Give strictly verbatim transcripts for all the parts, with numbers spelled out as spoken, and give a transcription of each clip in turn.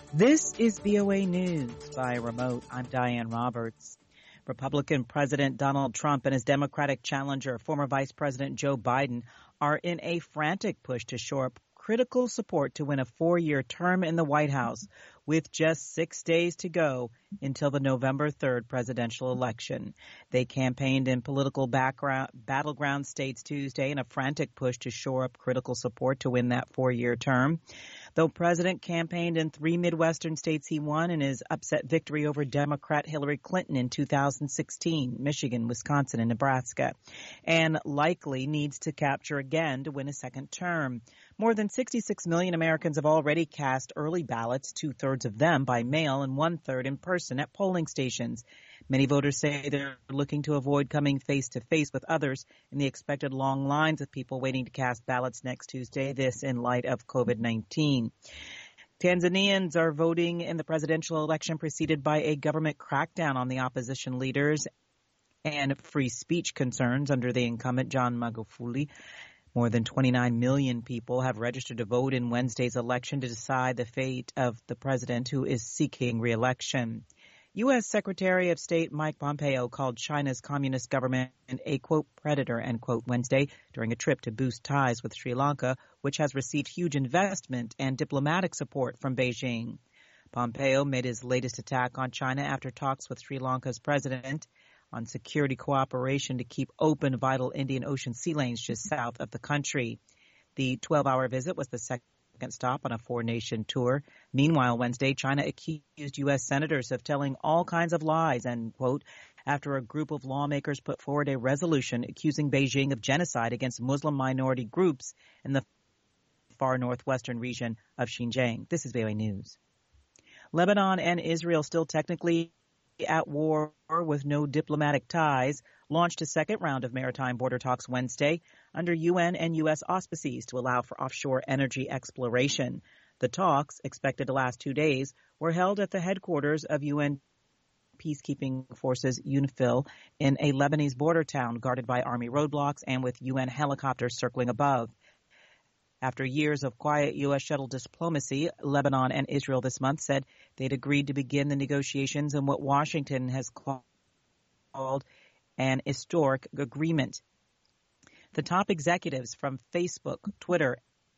This is V O A News by remote. I'm Diane Roberts. Republican President Donald Trump and his Democratic challenger, former Vice President Joe Biden, are in a frantic push to shore up critical support to win a four-year term in the White House, with just six days to go until the November third presidential election. They campaigned in political background, battleground states Tuesday in a frantic push to shore up critical support to win that four-year term. Though President campaigned in three Midwestern states, he won in his upset victory over Democrat Hillary Clinton in two thousand sixteen, Michigan, Wisconsin, and Nebraska, and likely needs to capture again to win a second term. More than sixty-six million Americans have already cast early ballots, two-thirds of them by mail and one-third in person at polling stations. Many voters say they're looking to avoid coming face-to-face with others in the expected long lines of people waiting to cast ballots next Tuesday, this in light of COVID nineteen. Tanzanians are voting in the presidential election preceded by a government crackdown on the opposition leaders and free speech concerns under the incumbent John Magufuli. More than twenty-nine million people have registered to vote in Wednesday's election to decide the fate of the president who is seeking re-election. U S. Secretary of State Mike Pompeo called China's communist government a, quote, predator, end quote, Wednesday during a trip to boost ties with Sri Lanka, which has received huge investment and diplomatic support from Beijing. Pompeo made his latest attack on China after talks with Sri Lanka's president on security cooperation to keep open vital Indian Ocean sea lanes just south of the country. The twelve-hour visit was the second stop on a four-nation tour. Meanwhile, Wednesday, China accused U S senators of telling all kinds of lies, and, quote, after a group of lawmakers put forward a resolution accusing Beijing of genocide against Muslim minority groups in the far northwestern region of Xinjiang. This is V O A News. Lebanon and Israel, still technically at war with no diplomatic ties, launched a second round of maritime border talks Wednesday under U N and U S auspices to allow for offshore energy exploration. The talks, expected to last two days, were held at the headquarters of U N peacekeeping forces UNIFIL in a Lebanese border town guarded by Army roadblocks and with U N helicopters circling above. After years of quiet U S shuttle diplomacy, Lebanon and Israel this month said they'd agreed to begin the negotiations in what Washington has called an historic agreement. The top executives from Facebook, Twitter,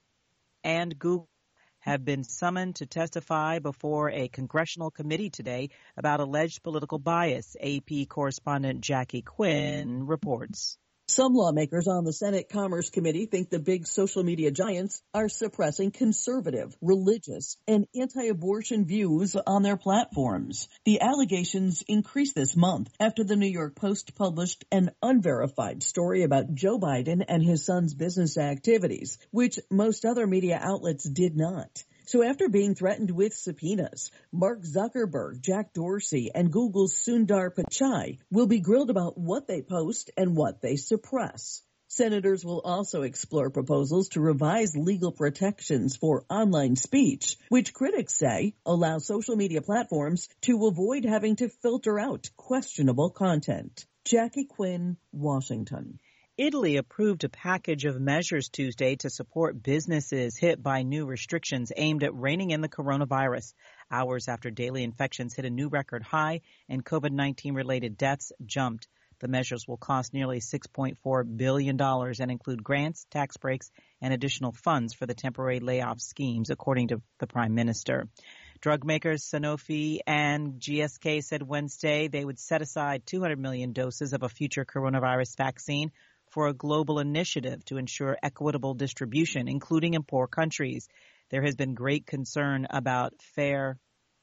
and Google have been summoned to testify before a congressional committee today about alleged political bias. A P correspondent Jackie Quinn reports. Some lawmakers on the Senate Commerce Committee think the big social media giants are suppressing conservative, religious, and anti-abortion views on their platforms. The allegations increased this month after the New York Post published an unverified story about Joe Biden and his son's business activities, which most other media outlets did not. So after being threatened with subpoenas, Mark Zuckerberg, Jack Dorsey, and Google's Sundar Pichai will be grilled about what they post and what they suppress. Senators will also explore proposals to revise legal protections for online speech, which critics say allow social media platforms to avoid having to filter out questionable content. Jackie Quinn, Washington. Italy approved a package of measures Tuesday to support businesses hit by new restrictions aimed at reining in the coronavirus, hours after daily infections hit a new record high and COVID nineteen related deaths jumped. The measures will cost nearly six point four billion dollars and include grants, tax breaks, and additional funds for the temporary layoff schemes, according to the Prime Minister. Drug makers Sanofi and G S K said Wednesday they would set aside two hundred million doses of a future coronavirus vaccine for a global initiative to ensure equitable distribution, including in poor countries. There has been great concern about fair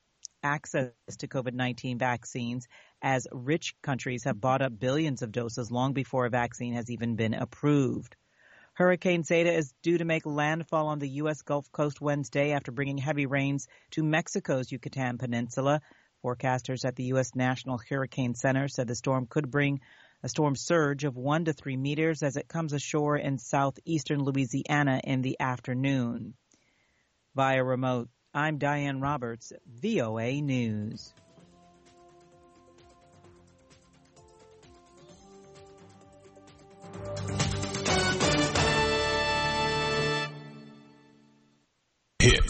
access to COVID nineteen vaccines, as rich countries have bought up billions of doses long before a vaccine has even been approved. Hurricane Zeta is due to make landfall on the U S Gulf Coast Wednesday after bringing heavy rains to Mexico's Yucatan Peninsula. Forecasters at the U S National Hurricane Center said the storm could bring a storm surge of one to three meters as it comes ashore in southeastern Louisiana in the afternoon. Via remote, I'm Diane Roberts, V O A News.